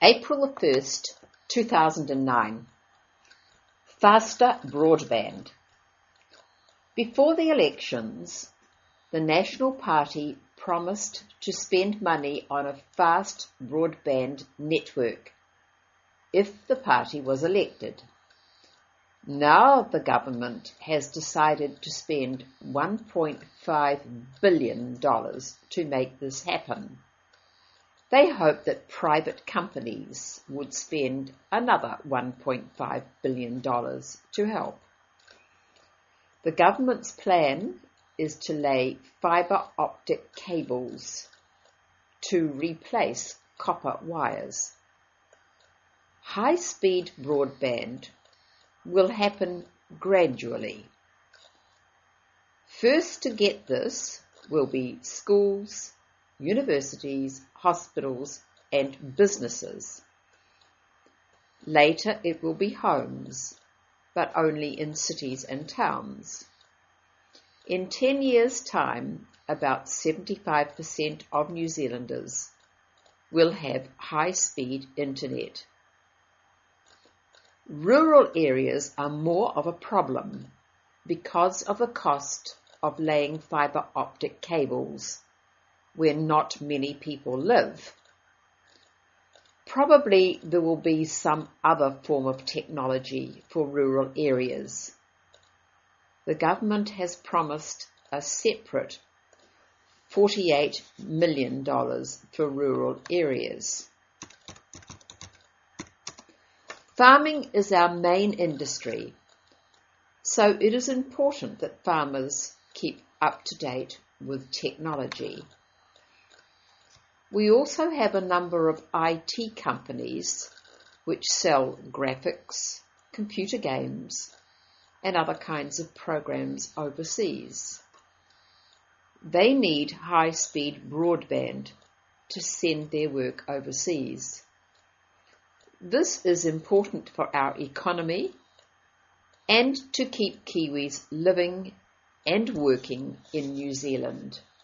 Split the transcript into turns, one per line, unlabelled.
April the 1st, 2009. Faster broadband. Before the elections, the National Party promised to spend money on a fast broadband network if the party was elected. Now the government has decided to spend $1.5 billion to make this happen. They hope that private companies would spend another $1.5 billion to help. The government's plan is to lay fibre optic cables to replace copper wires. High-speed broadband will happen gradually. First to get this will be schools, universities, hospitals and businesses. Later it will be homes, but only in cities and towns. In 10 years' time, about 75% of New Zealanders will have high-speed internet. Rural areas are more of a problem because of the cost of laying fibre optic cables where not many people live. Probably there will be some other form of technology for rural areas. The government has promised a separate $48 million for rural areas. Farming is our main industry, so it is important that farmers keep up to date with technology. We also have a number of IT companies which sell graphics, computer games, and other kinds of programs overseas. They need high-speed broadband to send their work overseas. This is important for our economy and to keep Kiwis living and working in New Zealand.